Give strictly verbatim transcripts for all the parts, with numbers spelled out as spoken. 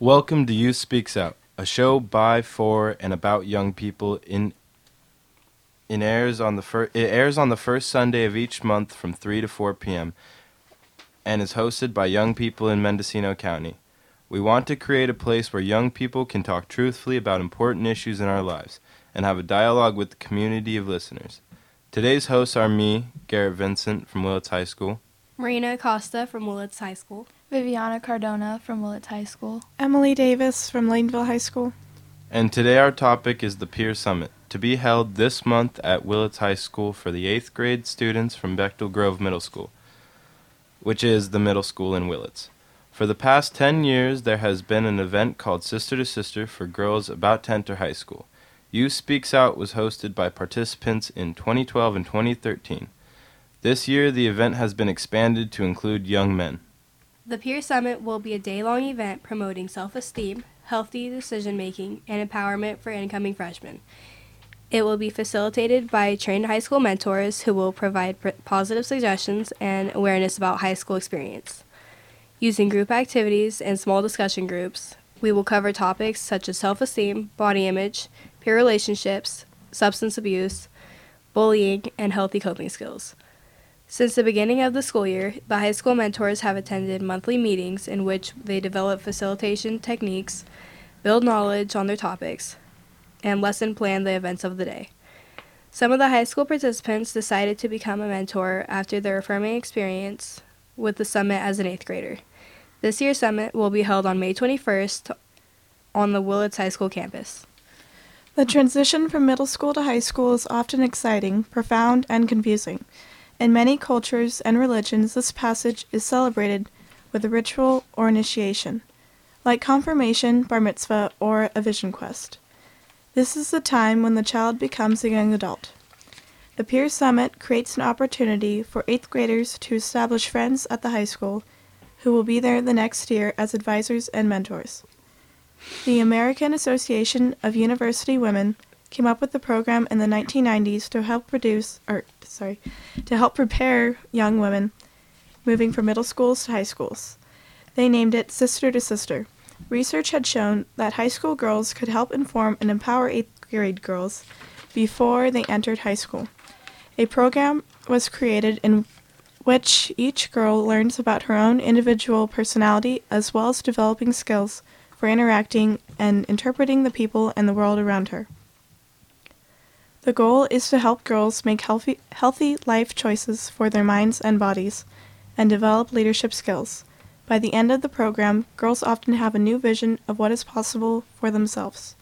Welcome to Youth Speaks Out, a show by, for, and about young people. In, in airs on the fir- it airs on the first Sunday of each month from three to four p.m. and is hosted by young people in Mendocino County. We want to create a place where young people can talk truthfully about important issues in our lives and have a dialogue with the community of listeners. Today's hosts are me, Garrett Vincent from Willits High School, Marina Acosta from Willits High School, Viviana Cardona from Willits High School, Emily Davis from Laneville High School. and today our topic is the Peer Summit, to be held this month at Willits High School for the eighth grade students from Bechtel Grove Middle School, which is the middle school in Willits. For the past ten years, there has been an event called Sister to Sister for girls about to enter high school. Youth Speaks Out was hosted by participants in twenty twelve and twenty thirteen. This year, the event has been expanded to include young men. The Peer Summit will be a day-long event promoting self-esteem, healthy decision-making, and empowerment for incoming freshmen. It will be facilitated by trained high school mentors who will provide pr- positive suggestions and awareness about high school experience. Using group activities and small discussion groups, we will cover topics such as self-esteem, body image, peer relationships, substance abuse, bullying, and healthy coping skills. Since the beginning of the school year, the high school mentors have attended monthly meetings in which they develop facilitation techniques, build knowledge on their topics, and lesson plan the events of the day. Some of the high school participants decided to become a mentor after their affirming experience with the summit as an eighth grader. This year's summit will be held on May twenty-first on the Willits High School campus. The transition from middle school to high school is often exciting, profound, and confusing. In many cultures and religions, this passage is celebrated with a ritual or initiation, like confirmation, bar mitzvah, or a vision quest. This is the time when the child becomes a young adult. The Peer Summit creates an opportunity for eighth graders to establish friends at the high school who will be there the next year as advisors and mentors. The American Association of University Women came up with the program in the nineteen nineties to help produce, or sorry, to help prepare young women moving from middle schools to high schools. They named it Sister to Sister. Research had shown that high school girls could help inform and empower eighth grade girls before they entered high school. A program was created in which each girl learns about her own individual personality as well as developing skills for interacting and interpreting the people and the world around her. The goal is to help girls make healthy, healthy life choices for their minds and bodies and develop leadership skills. By the end of the program, girls often have a new vision of what is possible for themselves.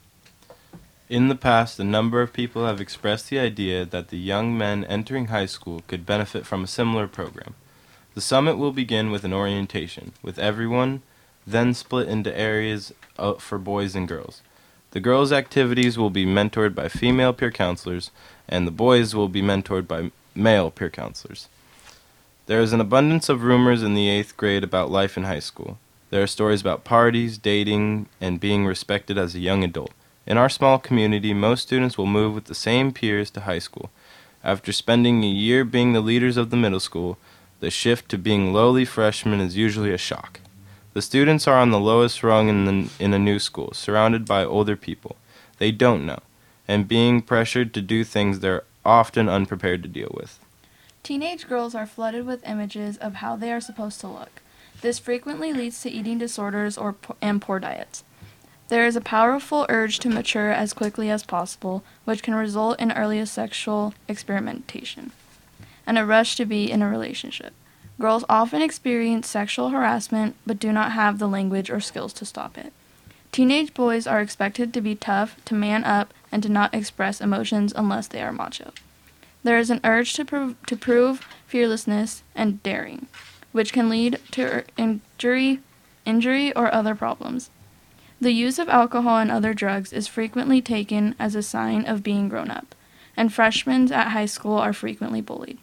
In the past, a number of people have expressed the idea that the young men entering high school could benefit from a similar program. The summit will begin with an orientation, with everyone then split into areas uh, for boys and girls. The girls' activities will be mentored by female peer counselors, and the boys will be mentored by male peer counselors. There is an abundance of rumors in the eighth grade about life in high school. There are stories about parties, dating, and being respected as a young adult. In our small community, most students will move with the same peers to high school. After spending a year being the leaders of the middle school, the shift to being lowly freshmen is usually a shock. The students are on the lowest rung in, the, in a new school, surrounded by older people they don't know, and being pressured to do things they're often unprepared to deal with. Teenage girls are flooded with images of how they are supposed to look. This frequently leads to eating disorders or po- and poor diets. There is a powerful urge to mature as quickly as possible, which can result in early sexual experimentation, and a rush to be in a relationship. Girls often experience sexual harassment but do not have the language or skills to stop it. Teenage boys are expected to be tough, to man up, and to not express emotions unless they are macho. There is an urge to, prov- to prove fearlessness and daring, which can lead to injury, injury or other problems. The use of alcohol and other drugs is frequently taken as a sign of being grown up, and freshmen at high school are frequently bullied.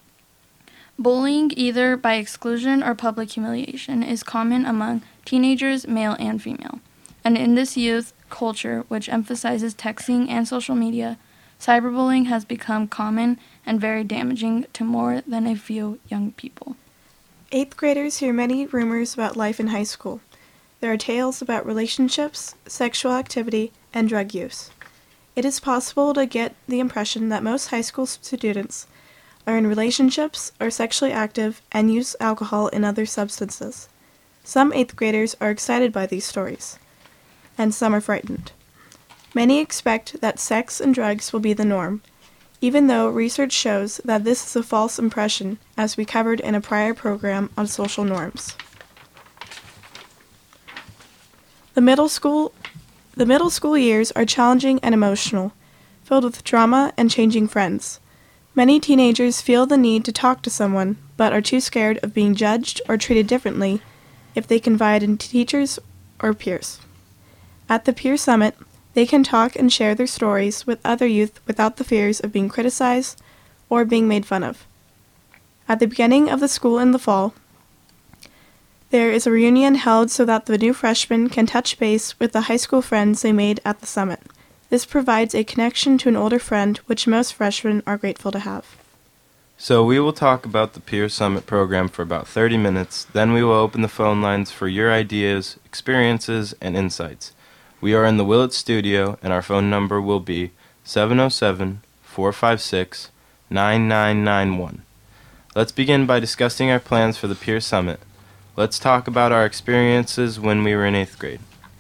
Bullying, either by exclusion or public humiliation, is common among teenagers, male and female. And in this youth culture, which emphasizes texting and social media, cyberbullying has become common and very damaging to more than a few young people. Eighth graders hear many rumors about life in high school. there are tales about relationships, sexual activity, and drug use. It is possible to get the impression that most high school students are in relationships, are sexually active, and use alcohol and other substances. Some eighth graders are excited by these stories, and some are frightened. Many expect that sex and drugs will be the norm, even though research shows that this is a false impression, as we covered in a prior program on social norms. The middle school, the middle school years are challenging and emotional, filled with drama and changing friends. Many teenagers feel the need to talk to someone, but are too scared of being judged or treated differently if they confide in teachers or peers. At the Peer Summit, they can talk and share their stories with other youth without the fears of being criticized or being made fun of. At the beginning of the school in the fall, there is a reunion held so that the new freshmen can touch base with the high school friends they made at the summit. This provides a connection to an older friend, which most freshmen are grateful to have. So we will talk about the Peer Summit program for about thirty minutes, then we will open the phone lines for your ideas, experiences, and insights. We are in the Willits studio, and our phone number will be seven oh seven, four five six, nine nine nine one. Let's begin by discussing our plans for the Peer Summit. Let's talk about our experiences when we were in eighth grade.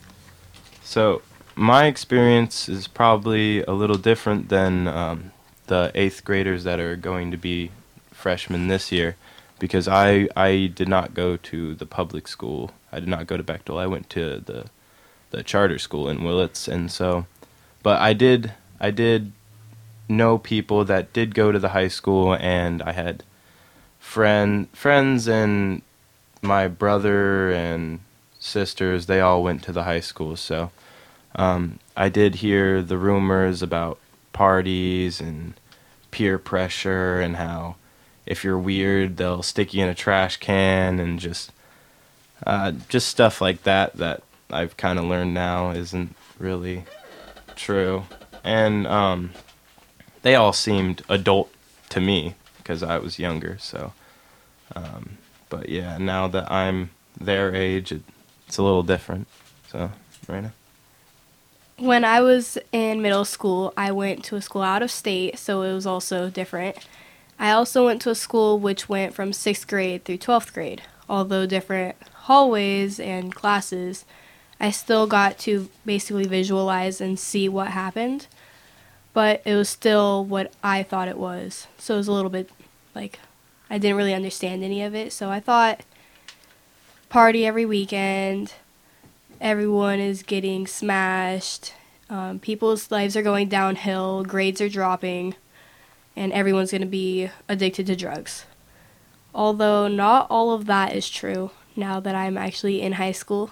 So, my experience is probably a little different than um, the eighth graders that are going to be freshmen this year, because I I did not go to the public school. I did not go to Bechtel. I went to the the charter school in Willits, and so, but I did I did know people that did go to the high school, and I had friend friends and my brother and sisters. They all went to the high school, so. Um, I did hear the rumors about parties and peer pressure and how if you're weird, they'll stick you in a trash can and just uh, just stuff like that that I've kind of learned now isn't really true. And um, they all seemed adult to me because I was younger. So, um, but yeah, now that I'm their age, it, it's a little different. So, Raina? When I was in middle school, I went to a school out of state, so it was also different. I also went to a school which went from sixth grade through twelfth grade. Although different hallways and classes, I still got to basically visualize and see what happened, but it was still what I thought it was. So it was a little bit like I didn't really understand any of it, so I thought party every weekend. Everyone is getting smashed, um, people's lives are going downhill, grades are dropping, and everyone's going to be addicted to drugs. Although not all of that is true now that I'm actually in high school.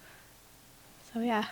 So yeah.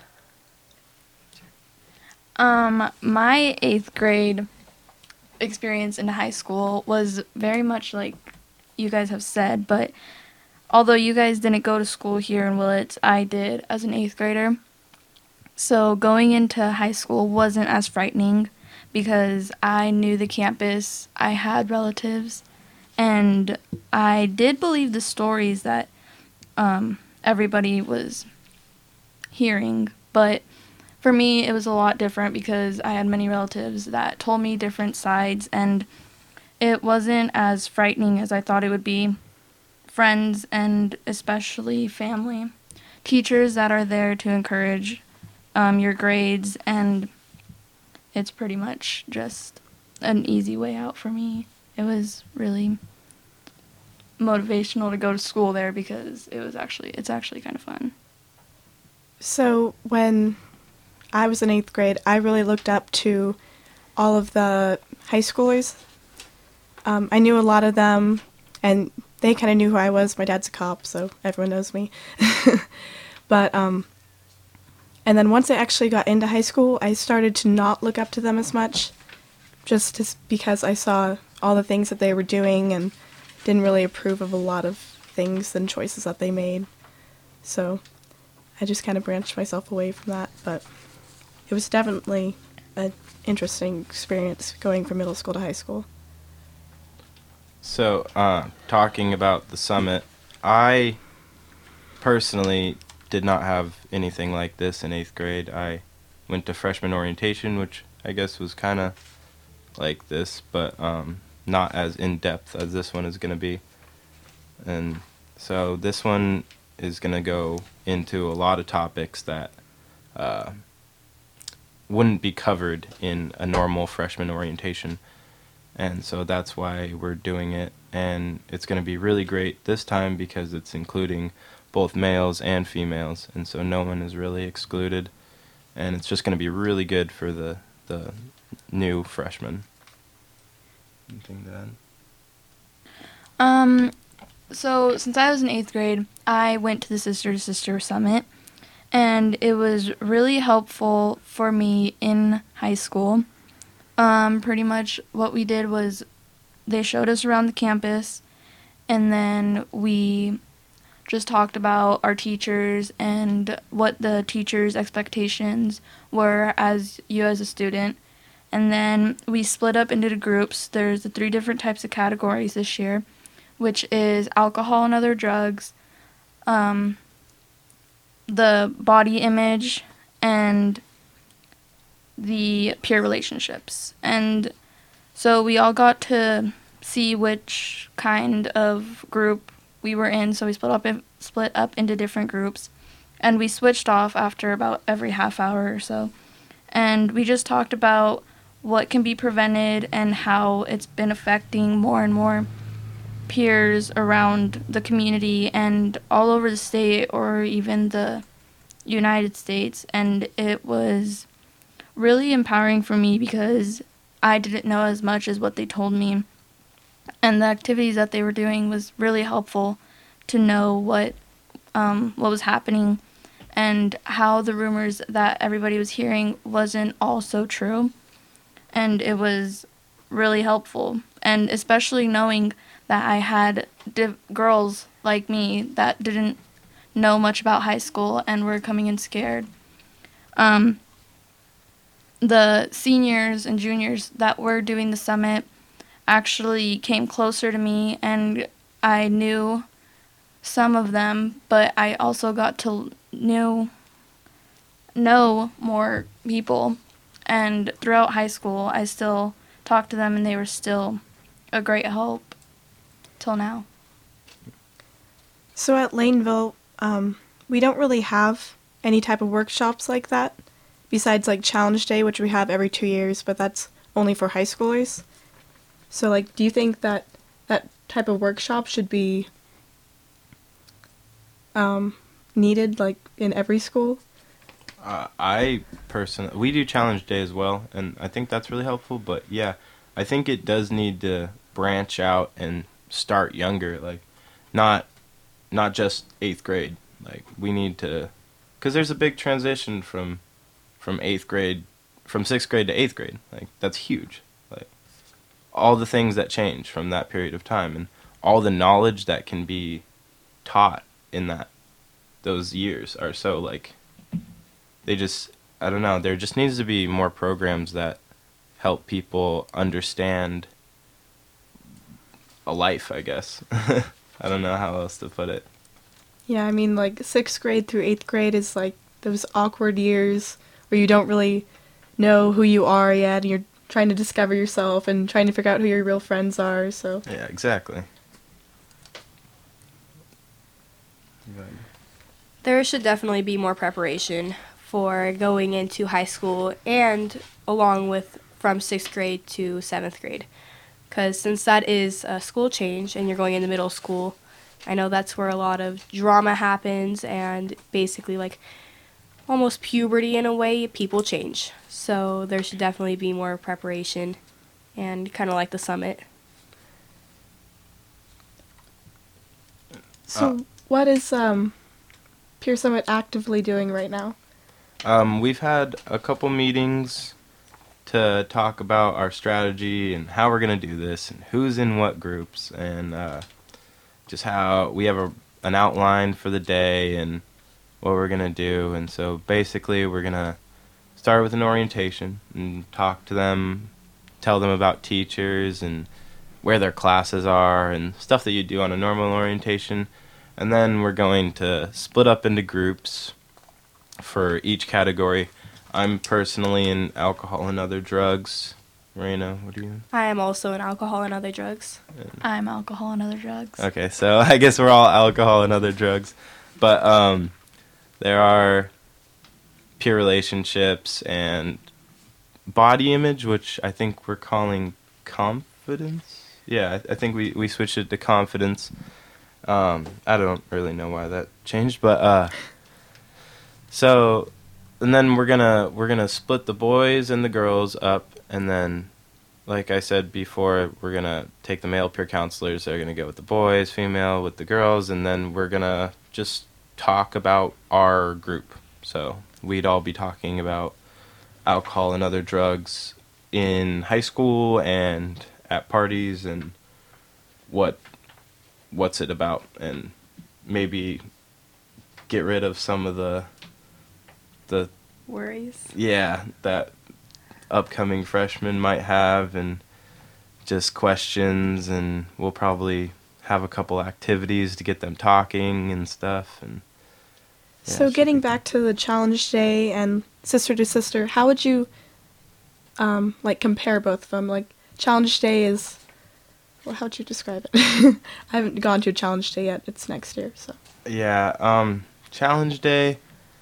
Um, my eighth grade experience in high school was very much like you guys have said, but although you guys didn't go to school here in Willits, I did as an eighth grader. So going into high school wasn't as frightening because I knew the campus, I had relatives, and I did believe the stories that um, everybody was hearing. But for me, it was a lot different because I had many relatives that told me different sides, and it wasn't as frightening as I thought it would be. Friends and especially family, teachers that are there to encourage um, your grades, and it's pretty much just an easy way out for me. It was really motivational to go to school there because it was actually it's actually kind of fun. So when I was in eighth grade, I really looked up to all of the high schoolers. Um, I knew a lot of them, and they kind of knew who I was. My dad's a cop, so everyone knows me. But, um, and then once I actually got into high school, I started to not look up to them as much, just to, because I saw all the things that they were doing and didn't really approve of a lot of things and choices that they made. So I just kind of branched myself away from that, but it was definitely an interesting experience going from middle school to high school. So, uh, talking about the summit, I personally did not have anything like this in eighth grade. I went to freshman orientation, which I guess was kind of like this, but um, not as in-depth as this one is going to be. And so this one is going to go into a lot of topics that uh, wouldn't be covered in a normal freshman orientation. And so that's why we're doing it. And it's going to be really great this time because it's including both males and females. And so no one is really excluded. And it's just going to be really good for the, the new freshmen. Anything to add? Um, so since I was in eighth grade, I went to the Sister to Sister Summit, and it was really helpful for me in high school. Um, pretty much what we did was they showed us around the campus, and then we just talked about our teachers and what the teachers' expectations were as you as a student. And then we split up into the groups. There's the three different types of categories this year, which is alcohol and other drugs, um, the body image, and the peer relationships. And so we all got to see which kind of group we were in. So we split up in, split up into different groups, and we switched off after about every half hour or so. And we just talked about what can be prevented and how it's been affecting more and more peers around the community and all over the state or even the United States. And it was really empowering for me because I didn't know as much as what they told me. And the activities that they were doing was really helpful to know what um, what was happening and how the rumors that everybody was hearing wasn't all so true. And it was really helpful. And especially knowing that I had div- girls like me that didn't know much about high school and were coming in scared. Um, the seniors and juniors that were doing the summit actually came closer to me, and I knew some of them, but I also got to know, know more people. And throughout high school, I still talked to them, and they were still a great help till now. So at Laneville, um, we don't really have any type of workshops like that, besides like Challenge Day, which we have every two years, but that's only for high schoolers. So like, do you think that that type of workshop should be um, needed like in every school? Uh, I personally, we do Challenge Day as well, and I think that's really helpful. But yeah, I think it does need to branch out and start younger, like not not just eighth grade. Like we need to, because there's a big transition from from eighth grade, from sixth grade to eighth grade. Like that's huge. Like all the things that change from that period of time, and all the knowledge that can be taught in that those years are so like. They just, I don't know, there just needs to be more programs that help people understand a life, I guess. I don't know how else to put it. Yeah, I mean, like, sixth grade through eighth grade is, like, those awkward years where you don't really know who you are yet, and you're trying to discover yourself and trying to figure out who your real friends are, so. Yeah, exactly. There should definitely be more preparation for going into high school and along with from sixth grade to seventh grade. Because since that is a school change and you're going into middle school, I know that's where a lot of drama happens and basically like almost puberty in a way, people change. So there should definitely be more preparation and kind of like the summit. So Uh, what is um, Peer Summit actively doing right now? Um, we've had a couple meetings to talk about our strategy and how we're going to do this and who's in what groups and uh, just how we have a, an outline for the day and what we're going to do. And so basically we're going to start with an orientation and talk to them, tell them about teachers and where their classes are and stuff that you do on a normal orientation. And then we're going to split up into groups for each category. I'm personally in alcohol and other drugs. Raina, what are you in? I am also in alcohol and other drugs. I'm alcohol and other drugs. Okay, so I guess we're all alcohol and other drugs. But um, there are peer relationships and body image, which I think we're calling confidence. Yeah, I, I think we, we switched it to confidence. Um, I don't really know why that changed, but uh, so, and then we're gonna we're gonna split the boys and the girls up, and then, like I said before, we're gonna take the male peer counselors. They're gonna go with the boys, female with the girls, and then we're gonna just talk about our group. So we'd all be talking about alcohol and other drugs in high school and at parties, and what what's it about, and maybe get rid of some of the the Worries. yeah that upcoming freshmen might have, and just questions, and we'll probably have a couple activities to get them talking and stuff. And yeah, So it should getting be back to the challenge day and sister to sister, how would you um, like compare both of them? Like challenge day is, well, how would you describe it? I haven't gone to a challenge day yet. It's next year, so. good. Yeah, um, challenge day.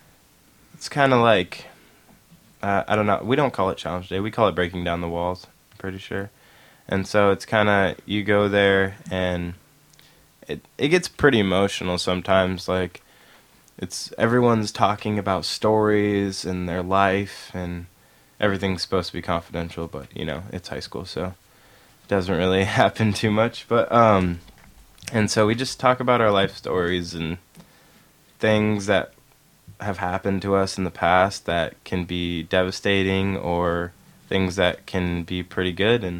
It's kind of like uh, I don't know. We don't call it challenge day. We call it breaking down the walls. I'm pretty sure. And so it's kind of you go there and it it gets pretty emotional sometimes. Like it's everyone's talking about stories and their life, and everything's supposed to be confidential, but you know, it's high school, so it doesn't really happen too much. But um and so we just talk about our life stories and things that have happened to us in the past that can be devastating, or things that can be pretty good, and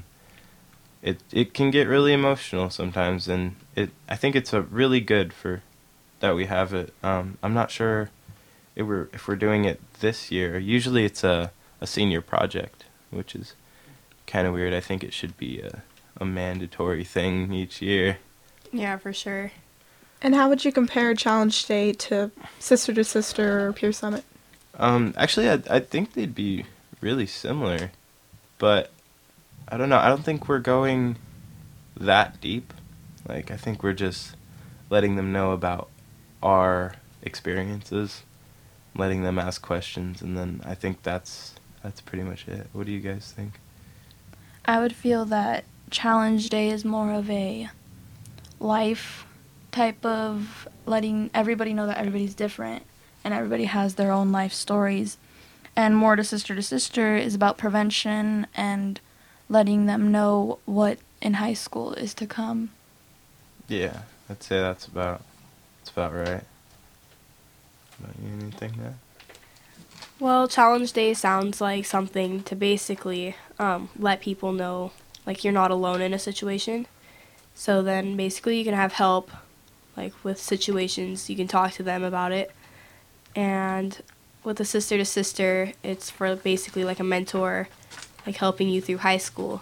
it it can get really emotional sometimes, and it I think it's a really good for that we have it. Um, I'm not sure if we're if we're doing it this year. Usually it's a, a senior project, which is kind of weird. I think it should be a, a mandatory thing each year. Yeah, for sure. And how would you compare challenge day to sister to sister or peer summit? Um, actually, I I think they'd be really similar, but I don't know. I don't think we're going that deep. Like, I think we're just letting them know about our experiences, letting them ask questions, and then I think that's that's pretty much it. What do you guys think? I would feel that challenge day is more of a life type of letting everybody know that everybody's different and everybody has their own life stories. And more to sister to sister is about prevention and letting them know what in high school is to come. Yeah, I'd say that's about that's about right. About you, anything there? Well, challenge day sounds like something to basically um, let people know, like, you're not alone in a situation. So then basically you can have help, like with situations, you can talk to them about it. And with a sister to sister, it's for basically like a mentor, like helping you through high school.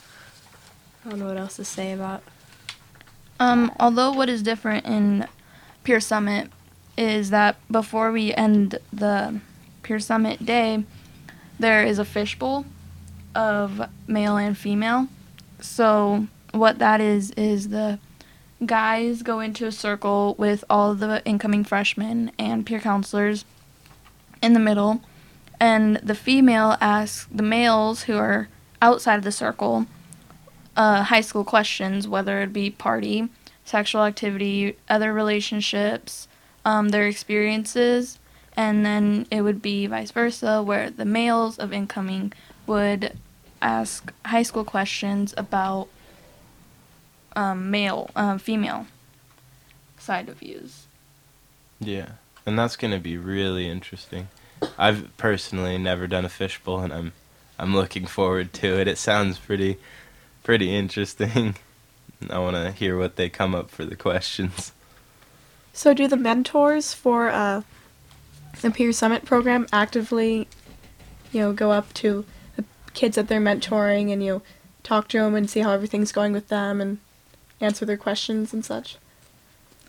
I don't know what else to say about. Um, although what is different in Peer Summit is that before we end the Peer Summit day, there is a fishbowl of male and female. So what that is is the guys go into a circle with all the incoming freshmen and peer counselors in the middle, and the female asks the males who are outside of the circle uh, high school questions, whether it be party, sexual activity, other relationships, um, their experiences, and then it would be vice versa, where the males of incoming would ask high school questions about um, male, um, female side of views. Yeah, and that's gonna be really interesting. I've personally never done a fishbowl, and I'm I'm looking forward to it. It sounds pretty pretty interesting. I want to hear what they come up for the questions. So do the mentors for uh, the Peer Summit program actively, you know, go up to the kids that they're mentoring and, you know, talk to them and see how everything's going with them and answer their questions and such?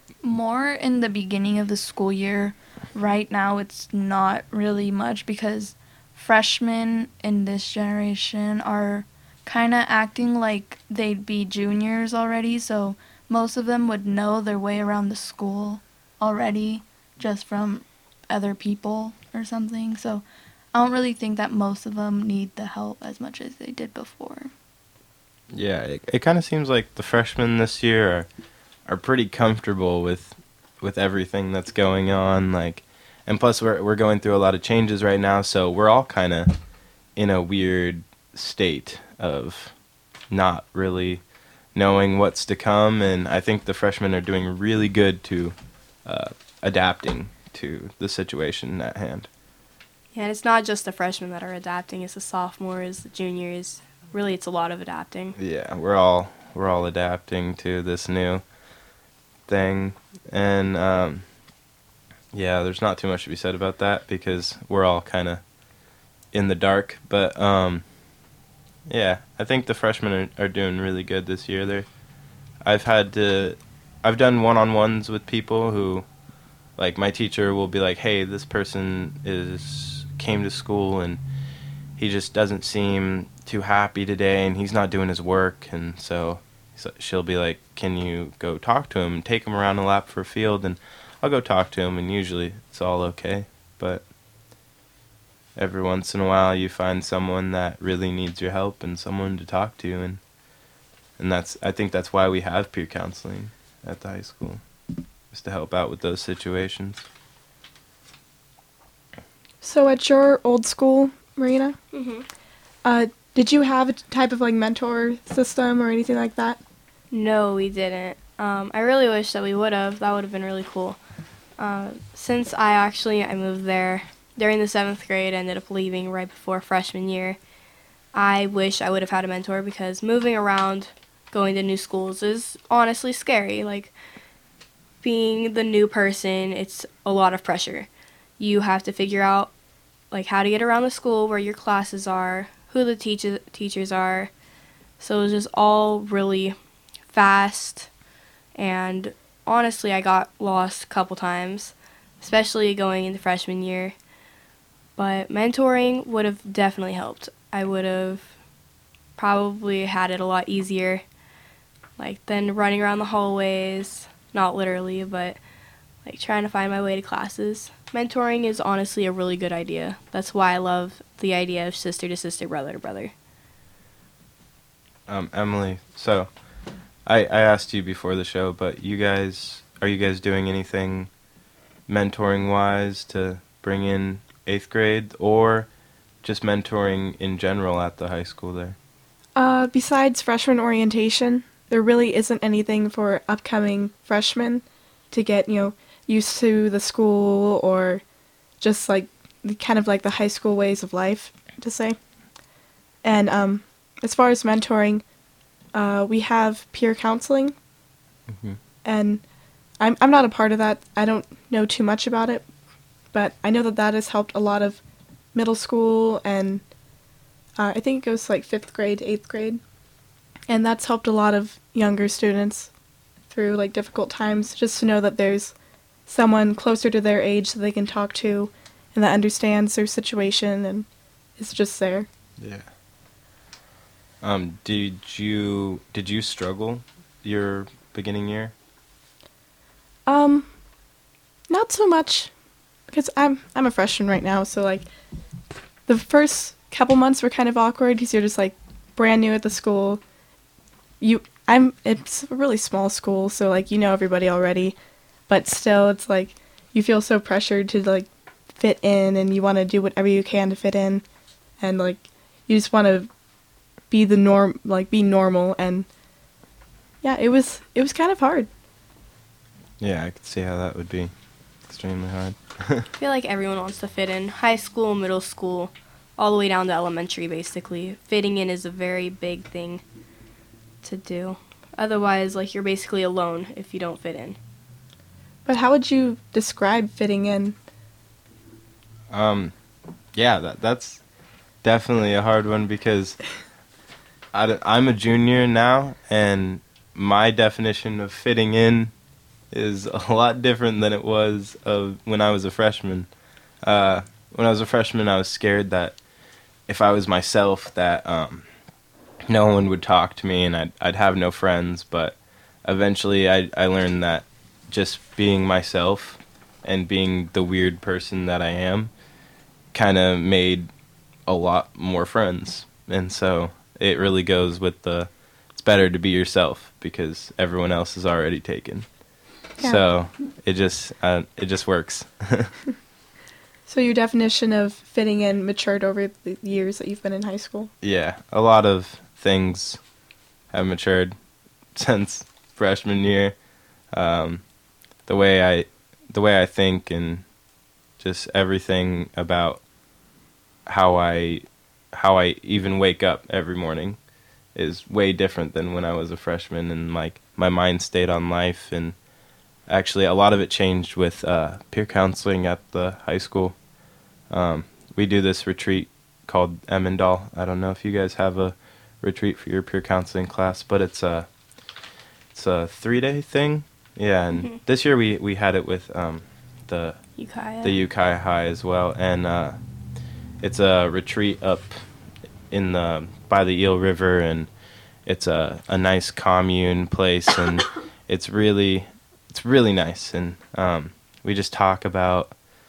More in the beginning of the school year. Right now, it's not really much because freshmen in this generation are kind of acting like they'd be juniors already, so most of them would know their way around the school already just from other people or something. So I don't really think that most of them need the help as much as they did before. Yeah, it, it kind of seems like the freshmen this year are are pretty comfortable with with everything that's going on, like, and plus we're we're going through a lot of changes right now, so we're all kind of in a weird state of not really knowing what's to come, and I think the freshmen are doing really good to uh, adapting to the situation at hand. Yeah, and it's not just the freshmen that are adapting, it's the sophomores, the juniors. Really, it's a lot of adapting. Yeah, we're all we're all adapting to this new thing, and um, yeah, there's not too much to be said about that because we're all kind of in the dark. But um, yeah, I think the freshmen are, are doing really good this year. They, I've had to, I've done one-on-ones with people who, like, my teacher will be like, "Hey, this person is came to school and he just doesn't seem too happy today, and he's not doing his work," and so, so she'll be like, "Can you go talk to him and take him around the lap for a field?" And I'll go talk to him, and usually it's all okay. But every once in a while, you find someone that really needs your help and someone to talk to, and and that's I think that's why we have peer counseling at the high school, is to help out with those situations. So at your old school, Marina, Mm-hmm. uh, did you have a type of like mentor system or anything like that? No, we didn't. Um, I really wish that we would have. That would have been really cool. Uh, since I actually I moved there during the seventh grade, I ended up leaving right before freshman year. I wish I would have had a mentor because moving around, going to new schools is honestly scary. Like, being the new person, it's a lot of pressure. You have to figure out like how to get around the school, where your classes are, who the teacher, teachers are. So it was just all really fast, and honestly I got lost a couple times, especially going into freshman year. But mentoring would have definitely helped. I would have probably had it a lot easier, like than running around the hallways, not literally, but like trying to find my way to classes. Mentoring is honestly a really good idea. That's why I love the idea of sister to sister, brother to brother. Um, Emily, so I I asked you before the show, but you guys are you guys doing anything mentoring wise to bring in eighth grade, or just mentoring in general at the high school there? Uh, besides freshman orientation, there really isn't anything for upcoming freshmen to get, you know, used to the school or just like the, kind of like the high school ways of life, to say. And um, as far as mentoring, uh, we have peer counseling, Mm-hmm. and I'm I'm not a part of that. I don't know too much about it, but I know that that has helped a lot of middle school, and uh, I think it goes like fifth grade, eighth grade, and that's helped a lot of younger students through like difficult times, just to know that there's someone closer to their age that they can talk to and that understands their situation and is just there. Yeah. Um, did you did you struggle your beginning year? Um, not so much, because I'm I'm a freshman right now, so like the first couple months were kind of awkward because you're just like brand new at the school. You I'm it's a really small school, so like you know everybody already, but still it's like you feel so pressured to like fit in, and you want to do whatever you can to fit in, and like you just want to be the norm, like be normal, and yeah, it was it was kind of hard. Yeah, I could see how that would be extremely hard. I feel like everyone wants to fit in. High school, middle school, all the way down to elementary, basically. Fitting in is a very big thing to do. Otherwise, like, you're basically alone if you don't fit in. But how would you describe fitting in? Um, yeah, that that's definitely a hard one because I, I'm a junior now, and my definition of fitting in is a lot different than it was of when I was a freshman. Uh, when I was a freshman, I was scared that if I was myself, that um, no one would talk to me and I'd I'd have no friends. But eventually, I I learned that just being myself and being the weird person that I am kind of made a lot more friends. And so it really goes with the it's better to be yourself because everyone else is already taken. Yeah. So it just uh, it just works. So your definition of fitting in matured over the years that you've been in high school? Yeah, a lot of things have matured since freshman year. Um, the way I the way I think and just everything about how I how I even wake up every morning is way different than when I was a freshman, and like my mind stayed on life. And actually a lot of it changed with uh, peer counseling at the high school. Um, we do this retreat called Emmendall. I don't know if you guys have a retreat for your peer counseling class, but it's a it's a three day thing. Yeah, and Mhm. this year we, we had it with um, the Ukiah. the Ukiah High as well, and uh, it's a retreat up in the by the Eel River, and it's a, a nice commune place, and it's really it's really nice, and um, we just talk about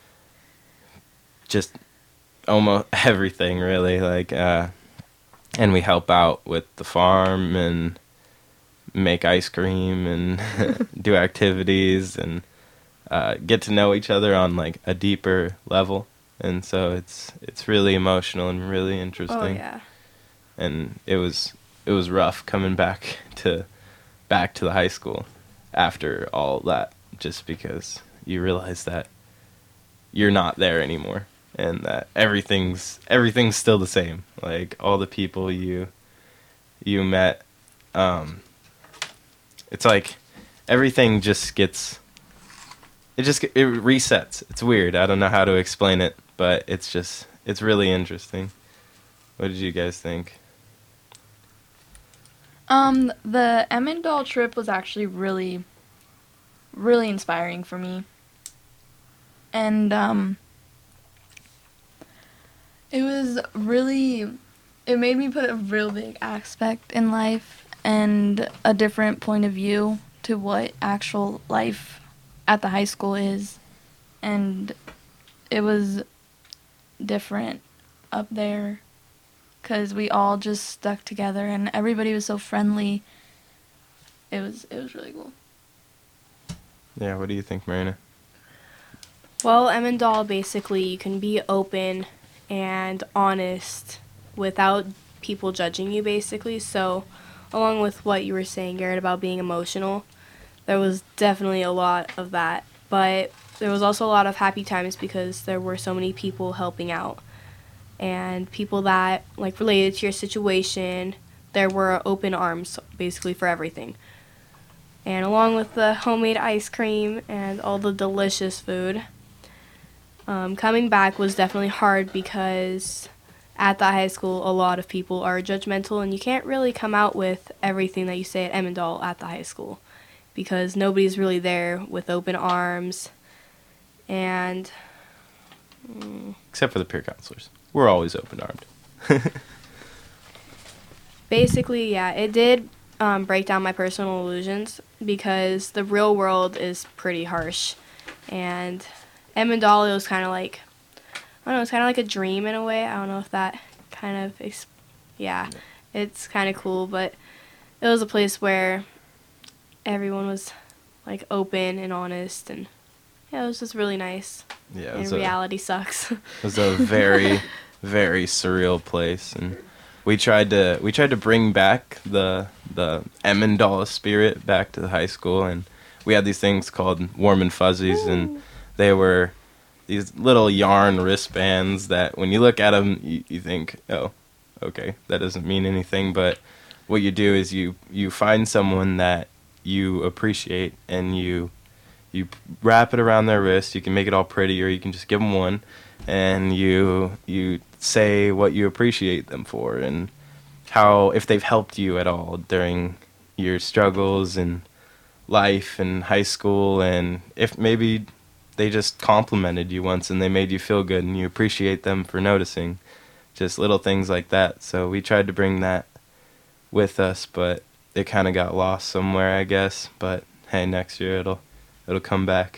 just almost everything really, like uh, and we help out with the farm and make ice cream and do activities and uh, get to know each other on like a deeper level. And so it's it's really emotional and really interesting. Oh yeah. And it was it was rough coming back to back to the high school after all that, just because you realize that you're not there anymore and that everything's everything's still the same. Like all the people you you met, um, it's like everything just gets it just it resets. It's weird. I don't know how to explain it, but it's just it's really interesting. What did you guys think? Um, the Emmendall trip was actually really, really inspiring for me. And, um, it was really, it made me put a real big aspect in life and a different point of view to what actual life at the high school is. And it was different up there, because we all just stuck together and everybody was so friendly. It was it was really cool. Yeah, what do you think, Marina? Well, Emmendall, basically, you can be open and honest without people judging you, basically. So, along with what you were saying, Garrett, about being emotional, there was definitely a lot of that. But there was also a lot of happy times because there were so many people helping out. And people that, like, related to your situation, there were open arms, basically, for everything. And along with the homemade ice cream and all the delicious food, um, coming back was definitely hard because at the high school, a lot of people are judgmental, and you can't really come out with everything that you say at Emmendall at the high school because nobody's really there with open arms. And mm, Except for the peer counselors. We're always open-armed. basically, yeah, it did um, break down my personal illusions because the real world is pretty harsh. And Emmendall, it was kind of like, I don't know, it's kind of like a dream in a way. I don't know if that kind of, ex- yeah, it's kind of cool, but it was a place where everyone was like open and honest, and yeah, it was just really nice. Yeah, it And was a, reality sucks. it was a very, very surreal place, and we tried to we tried to bring back the the Emmendall spirit back to the high school, and we had these things called Warm and Fuzzies, and they were these little yarn wristbands that when you look at them, you, you think, oh, okay, that doesn't mean anything, but what you do is you you find someone that you appreciate, and you you wrap it around their wrist. You can make it all pretty, or you can just give them one, and you you say what you appreciate them for, and how, if they've helped you at all during your struggles and life in high school, and if maybe they just complimented you once and they made you feel good and you appreciate them for noticing, just little things like that. So we tried to bring that with us, but it kind of got lost somewhere, I guess. But hey, next year it'll it'll come back.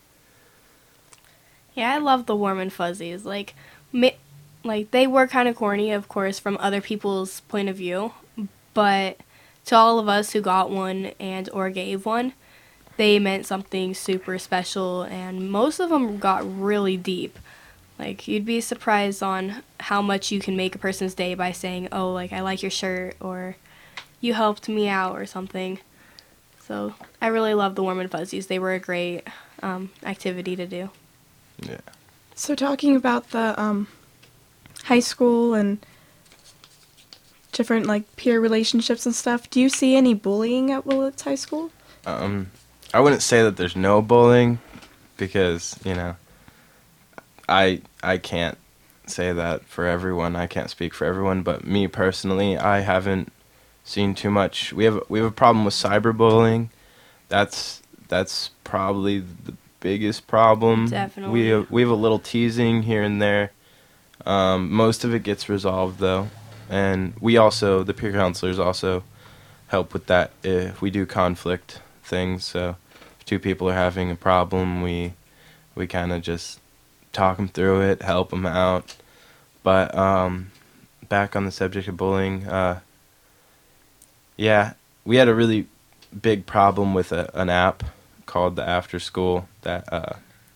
Yeah, I love the warm and fuzzies. Like, mi- like they were kind of corny, of course, from other people's point of view, but to all of us who got one and or gave one, they meant something super special, and most of them got really deep. Like, you'd be surprised on how much you can make a person's day by saying, "Oh, like I like your shirt," or "You helped me out," or something. So I really love the warm and fuzzies. They were a great um, activity to do. Yeah. So talking about the um, high school and different like peer relationships and stuff, do you see any bullying at Willits High School? Um, I wouldn't say that there's no bullying, because, you know, I I can't say that for everyone. I can't speak for everyone, but me personally, I haven't seen too much. We have we have a problem with cyberbullying. That's that's probably the biggest problem. Definitely. We have, we have a little teasing here and there. Um, most of it gets resolved though, and we also, the peer counselors also help with that if we do conflict things. So if two people are having a problem, we we kind of just talk them through it, help them out. But um, back on the subject of bullying, uh, yeah, we had a really big problem with a, an app called the After School that uh,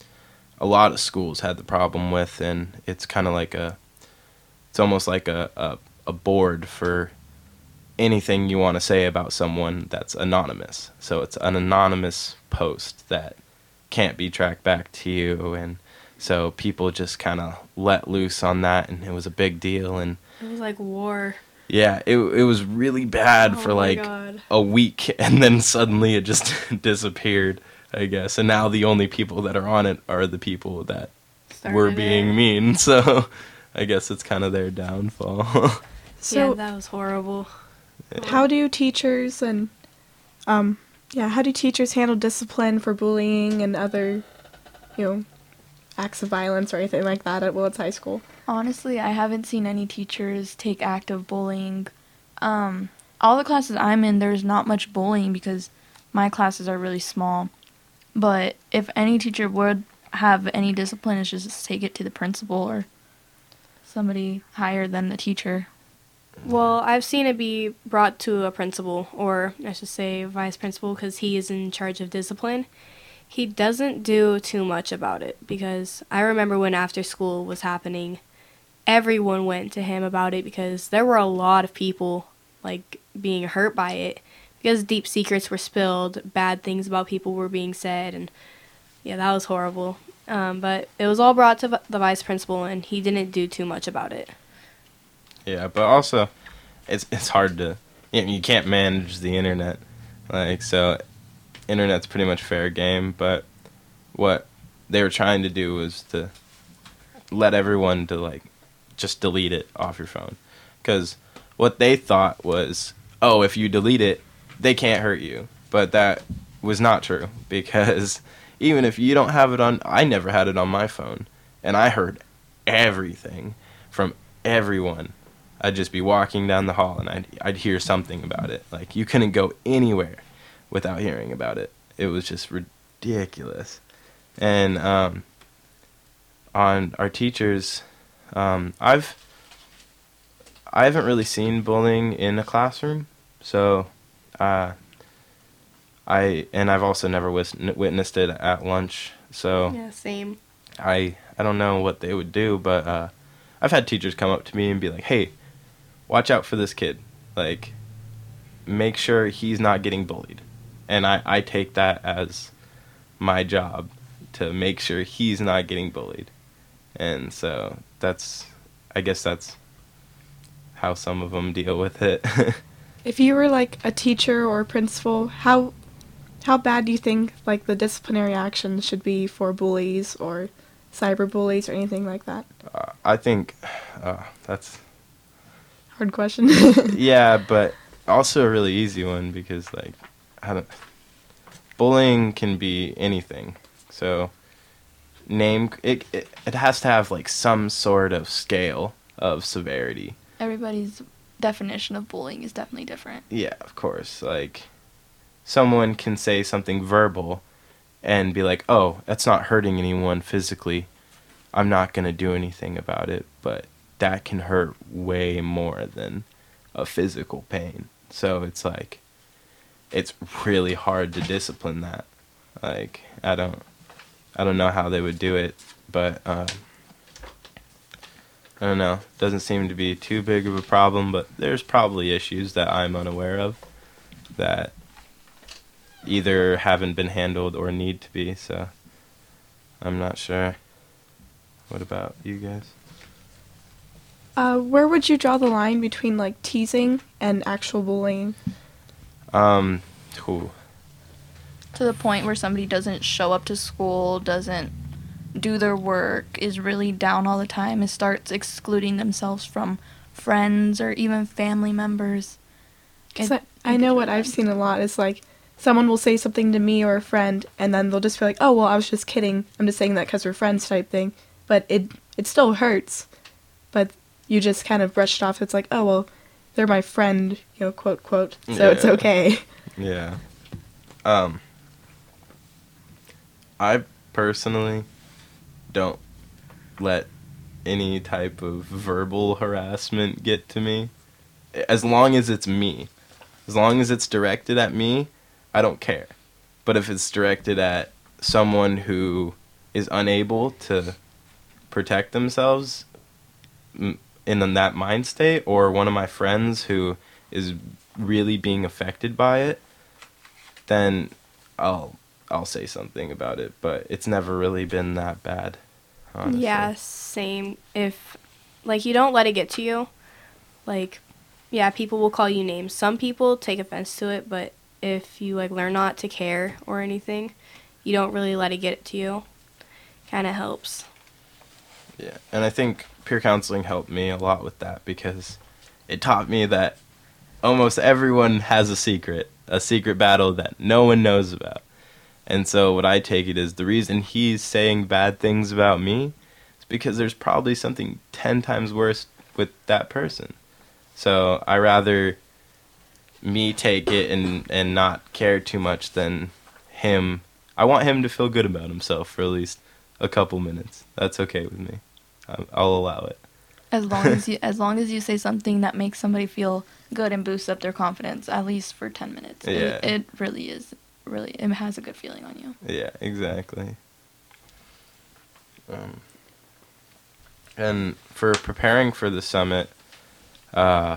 a lot of schools had the problem with, and it's kind of like a, it's almost like a, a, a board for anything you want to say about someone that's anonymous. So it's an anonymous post that can't be tracked back to you, and so people just kind of let loose on that, and it was a big deal. And It was like war. yeah, it it was really bad Oh for my like God. a week, and then suddenly it just disappeared, I guess. And now the only people that are on it are the people that were Started being it. mean. So I guess it's kind of their downfall. So Yeah, that was horrible. how do teachers and um yeah, how do teachers handle discipline for bullying and other, you know, acts of violence or anything like that at Willits High School? Honestly, I haven't seen any teachers take active bullying. Um, all the classes I'm in, there's not much bullying because my classes are really small. But if any teacher would have any discipline, it's just take it to the principal or somebody higher than the teacher. Well, I've seen it be brought to a principal, or I should say vice principal, because he is in charge of discipline. He doesn't do too much about it, because I remember when after school was happening, everyone went to him about it, because there were a lot of people like being hurt by it, because deep secrets were spilled, bad things about people were being said, and yeah, that was horrible. Um, but it was all brought to v- the vice principal, and he didn't do too much about it. Yeah, but also, it's it's hard to, you know, you can't manage the internet, like, so, internet's pretty much fair game, but what they were trying to do was to let everyone to, like, just delete it off your phone, because what they thought was, oh, if you delete it, they can't hurt you, but that was not true, because even if you don't have it on, I never had it on my phone, and I heard everything from everyone. I'd just be walking down the hall, and I'd, I'd hear something about it. Like, you couldn't go anywhere without hearing about it. It was just ridiculous. And um, on our teachers, um, I've I haven't really seen bullying in a classroom, so uh, I and I've also never wis- witnessed it at lunch. So Yeah, same. I I don't know what they would do, but uh, I've had teachers come up to me and be like, "Hey, watch out for this kid. Like, make sure he's not getting bullied." And I, I take that as my job, to make sure he's not getting bullied. And so that's, I guess that's how some of them deal with it. If you were like a teacher or a principal, how how bad do you think like the disciplinary action should be for bullies or cyberbullies or anything like that? uh, I think uh, that's, Hard question. yeah, but also a really easy one, because, like, I don't, bullying can be anything. So name it, it it has to have like some sort of scale of severity. Everybody's definition of bullying is definitely different. Yeah, of course. Like someone can say something verbal and be like, "Oh, that's not hurting anyone physically. I'm not going to do anything about it." But that can hurt way more than a physical pain. So it's like it's really hard to discipline that. Like I don't I don't know how they would do it, but um, I don't know. Doesn't seem to be too big of a problem, but there's probably issues that I'm unaware of that either haven't been handled or need to be, so I'm not sure. What about you guys? Uh, where would you draw the line between like teasing and actual bullying? Um, whew. To the point where somebody doesn't show up to school, doesn't do their work, is really down all the time, and starts excluding themselves from friends or even family members. 'Cause It- I, I know what I've seen a lot is like someone will say something to me or a friend, and then they'll just be like, "Oh, well, I was just kidding. I'm just saying that because we're friends," type thing. But it it still hurts. But you just kind of brushed off. It's like, "Oh, well, they're my friend," you know, quote quote. So it's Yeah. okay. Yeah. Um, I personally don't let any type of verbal harassment get to me. As long as it's me. As long as it's directed at me, I don't care. But if it's directed at someone who is unable to protect themselves m- in that mind state, or one of my friends who is really being affected by it, then I'll I'll say something about it. But it's never really been that bad, honestly. Yeah, same. If, like, you don't let it get to you, like, yeah, people will call you names. Some people take offense to it, but if you, like, learn not to care or anything, you don't really let it get to you. Kind of helps. Yeah, and I think peer counseling helped me a lot with that, because it taught me that almost everyone has a secret, a secret battle that no one knows about. And so what I take it is the reason he's saying bad things about me is because there's probably something ten times worse with that person. So I rather me take it and, and not care too much than him. I want him to feel good about himself for at least a couple minutes. That's okay with me. I'll, I'll allow it. As long as you as long as you say something that makes somebody feel good and boosts up their confidence, at least for ten minutes. Yeah. It, it really is really it has a good feeling on you. Yeah, exactly. Um, and for preparing for the summit, uh,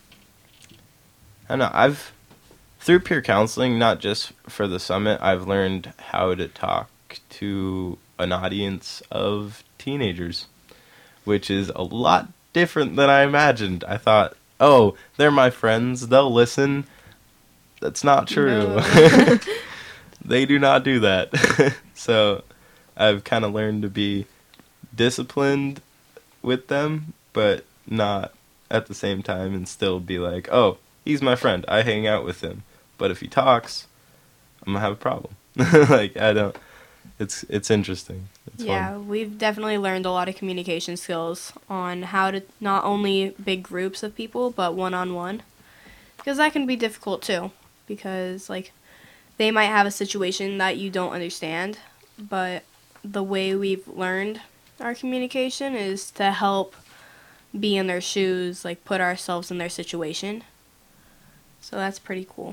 I don't know, I've, through peer counseling, not just for the summit, I've learned how to talk to an audience of teenagers, which is a lot different than I imagined. I thought, oh, they're my friends, they'll listen. That's not true. No. They do not do that. So I've kind of learned to be disciplined with them, but not at the same time, and still be like, oh, he's my friend, I hang out with him. But if he talks, I'm gonna have a problem. Like, I don't, it's it's interesting. It's Yeah, fun. we've definitely learned a lot of communication skills on how to not only big groups of people, but one-on-one. Because that can be difficult too. Because, like, they might have a situation that you don't understand, but the way we've learned our communication is to help be in their shoes, like, put ourselves in their situation. So that's pretty cool.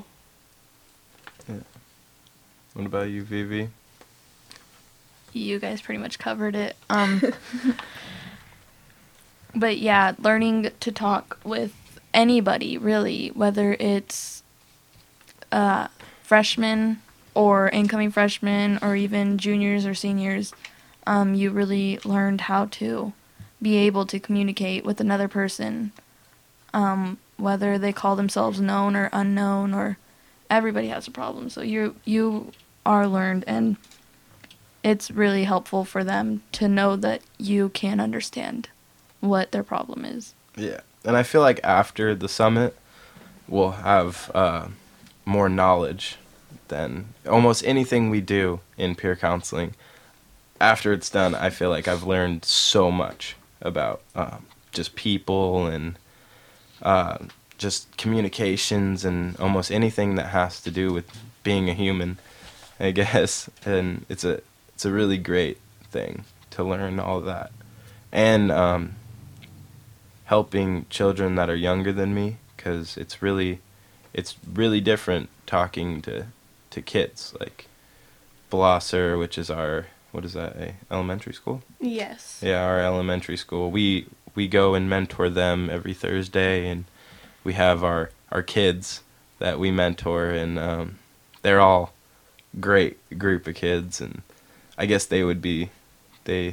What about you, Vivi? You guys pretty much covered it. Um, but yeah, learning to talk with anybody, really, whether it's uh, freshmen or incoming freshmen or even juniors or seniors, um, you really learned how to be able to communicate with another person, um, whether they call themselves known or unknown, or everybody has a problem. So you you are learned, and it's really helpful for them to know that you can understand what their problem is. Yeah, and I feel like after the summit, we'll have uh, more knowledge than almost anything we do in peer counseling. After it's done, I feel like I've learned so much about um, just people and uh, just communications and almost anything that has to do with being a human, I guess. And it's a it's a really great thing to learn all that. And um, helping children that are younger than me, because it's really it's really different talking to to kids like Blosser, which is our, what is that, a elementary school? Yes. Yeah, our elementary school. We we go and mentor them every Thursday, and we have our our kids that we mentor, and um, they're all great group of kids, and I guess they would be they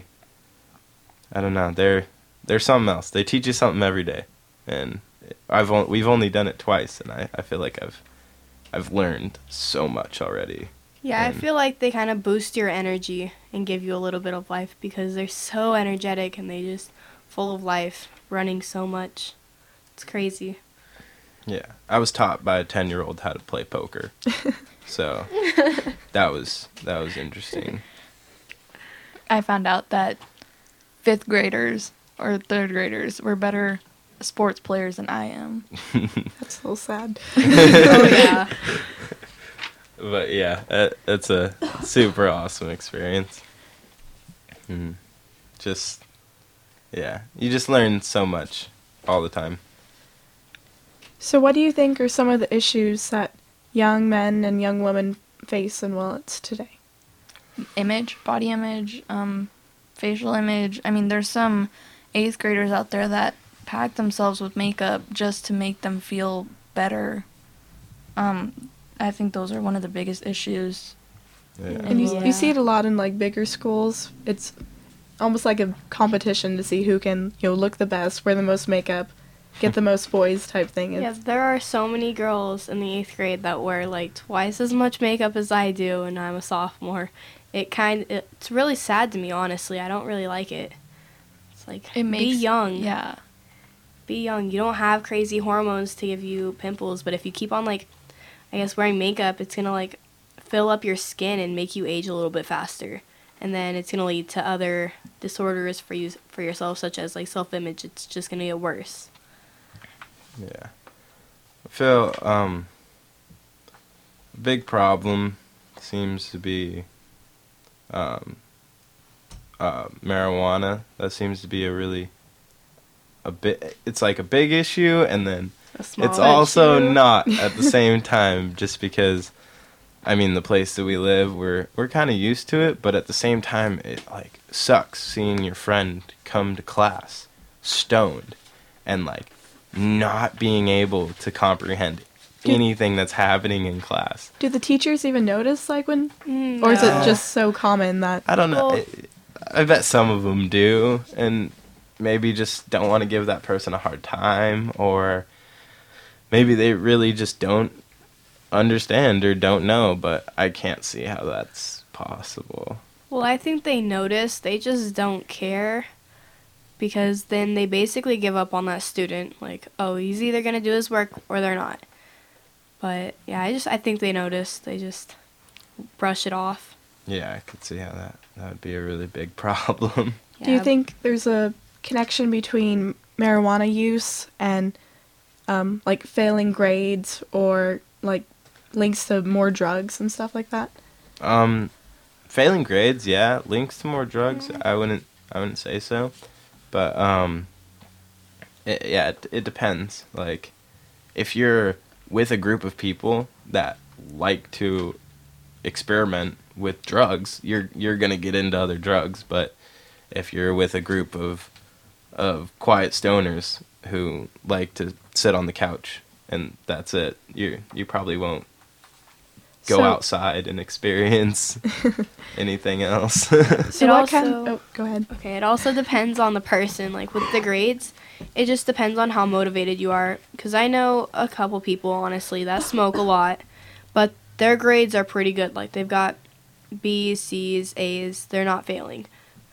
I don't know, they're they're something else. They teach you something every day, and I've on, we've only done it twice, and I, I feel like I've I've learned so much already. Yeah, I And- feel like they kind of boost your energy and give you a little bit of life because they're so energetic and they just full of life, running so much. It's crazy. Yeah, I was taught by a ten-year-old how to play poker, so that was that was interesting. I found out that fifth graders or third graders were better sports players than I am. That's a little sad. Oh yeah. But yeah, it, it's a super awesome experience. Mm. Just, yeah, you just learn so much all the time. So, what do you think are some of the issues that young men and young women face in Willits today? Image, body image, um, facial image. I mean, there's some eighth graders out there that pack themselves with makeup just to make them feel better. Um, I think those are one of the biggest issues. Yeah. And you, Yeah. you see it a lot in like bigger schools. It's almost like a competition to see who can, you know, look the best, wear the most makeup, get the most boys type thing. Yeah, It's, there are so many girls in the eighth grade that wear like twice as much makeup as I do, and I'm a sophomore. It kind it's really sad to me, honestly. I don't really like it. It's like It makes be young. Yeah. Be young. You don't have crazy hormones to give you pimples, but if you keep on like, I guess wearing makeup, it's gonna like fill up your skin and make you age a little bit faster, and then it's gonna lead to other disorders for you for yourself, such as like self-image. It's just gonna get worse. Yeah. I feel um, a big problem seems to be um, uh, marijuana. That seems to be a really a bit. It's like a big issue, and then A small it's also issue. not at the same time. Just because, I mean, the place that we live, we're we're kind of used to it, but at the same time, it like sucks seeing your friend come to class stoned, and like not being able to comprehend anything that's happening in class. do the teachers even notice, like, when, Mm, or is no. it just so common that? I don't know. Well- I, I bet some of them do, and maybe just don't want to give that person a hard time, or maybe they really just don't understand or don't know, but I can't see how that's possible. Well, I think they notice. They just don't care. Because then they basically give up on that student. Like, oh, he's either going to do his work or they're not. But, yeah, I just I think they notice. They just brush it off. Yeah, I could see how that, that would be a really big problem. Do you Yeah. think there's a connection between marijuana use and, um, like, failing grades or, like, links to more drugs and stuff like that? Um, failing grades, yeah. Links to more drugs, I wouldn't I wouldn't say so. But, um, it, yeah, it, it depends. Like, if you're with a group of people that like to experiment with drugs, you're you're gonna get into other drugs. But if you're with a group of of quiet stoners who like to sit on the couch and that's it, you you probably won't go So- outside and experience anything else. So It what kind? also- Oh, go ahead. Okay, it also depends on the person. Like with the grades, it just depends on how motivated you are. Because I know a couple people, honestly, that smoke a lot, but their grades are pretty good. Like they've got B's, C's, A's. They're not failing.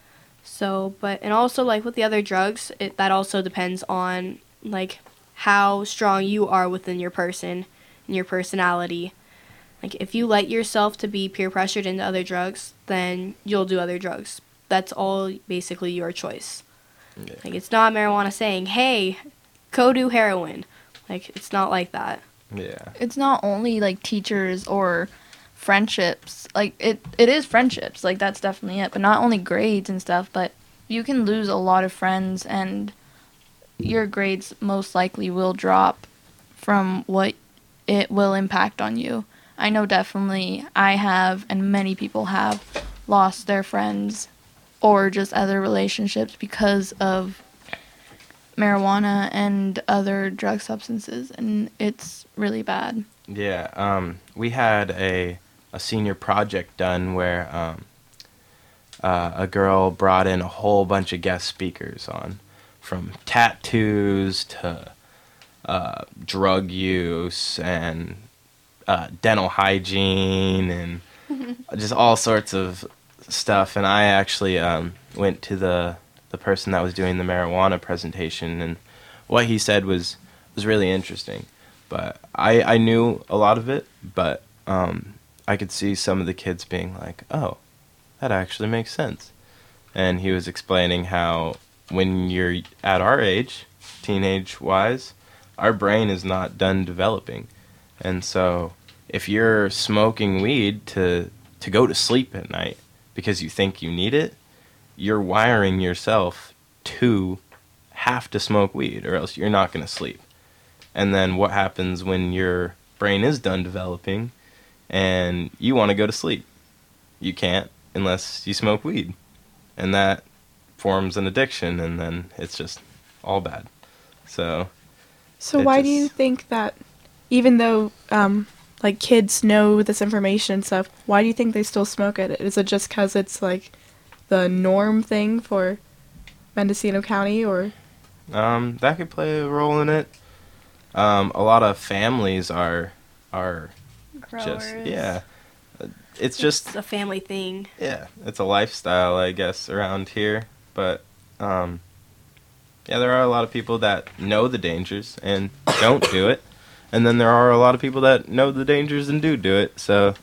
So, but and also like with the other drugs, it that also depends on like how strong you are within your person and your personality. Like, if you let yourself to be peer pressured into other drugs, then you'll do other drugs. That's all basically your choice. Yeah. Like, it's not marijuana saying, hey, go do heroin. Like, it's not like that. Yeah. It's not only like teachers or friendships. Like it, it is friendships. Like that's definitely it. But not only grades and stuff. But you can lose a lot of friends, and your grades most likely will drop from what it will impact on you. I know definitely I have, and many people have, lost their friends or just other relationships because of marijuana and other drug substances, and it's really bad. Yeah, um, we had a a senior project done where um, uh, a girl brought in a whole bunch of guest speakers on, from tattoos to uh, drug use and uh, dental hygiene and just all sorts of stuff. And I actually um, went to the the person that was doing the marijuana presentation, and what he said was was really interesting. But I I knew a lot of it, but um, I could see some of the kids being like, "Oh, that actually makes sense." And he was explaining how when you're at our age, teenage wise, our brain is not done developing, and so if you're smoking weed to to go to sleep at night because you think you need it, you're wiring yourself to have to smoke weed or else you're not going to sleep. And then what happens when your brain is done developing and you want to go to sleep? You can't unless you smoke weed. And that forms an addiction, and then it's just all bad. So So it why do you just- think that, even though um, like kids know this information and stuff, why do you think they still smoke it? Is it just because it's like the norm thing for Mendocino County, or? Um, that could play a role in it. Um, a lot of families are are just yeah. It's just It's a family thing. yeah, it's a lifestyle, I guess, around here. But um, yeah, there are a lot of people that know the dangers and don't do it, and then there are a lot of people that know the dangers and do do it. So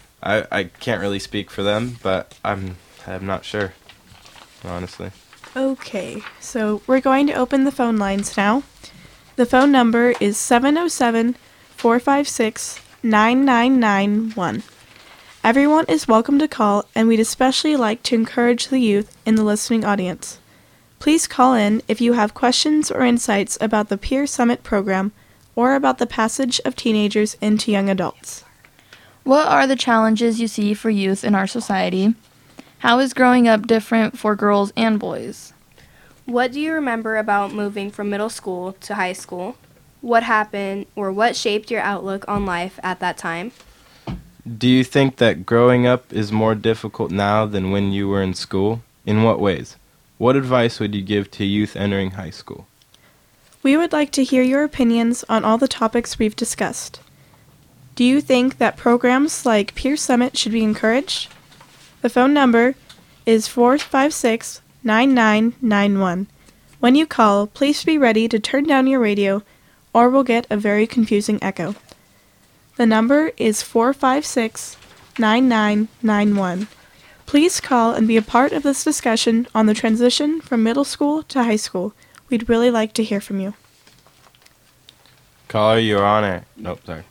I I can't really speak for them, but I'm I'm not sure, honestly. Okay, so we're going to open the phone lines now. The phone number is seven oh seven, four five six, nine nine nine one. Everyone is welcome to call, and we'd especially like to encourage the youth in the listening audience. Please call in if you have questions or insights about the Peer Summit program or about the passage of teenagers into young adults. What are the challenges you see for youth in our society? How is growing up different for girls and boys? What do you remember about moving from middle school to high school? What happened or what shaped your outlook on life at that time? Do you think that growing up is more difficult now than when you were in school? In what ways? What advice would you give to youth entering high school? We would like to hear your opinions on all the topics we've discussed. Do you think that programs like Peer Summit should be encouraged? The phone number is four five six, nine nine nine one. When you call, please be ready to turn down your radio or we'll get a very confusing echo. The number is four five six, nine nine nine one. Please call and be a part of this discussion on the transition from middle school to high school. We'd really like to hear from you. Caller, you're on air. Nope, sorry.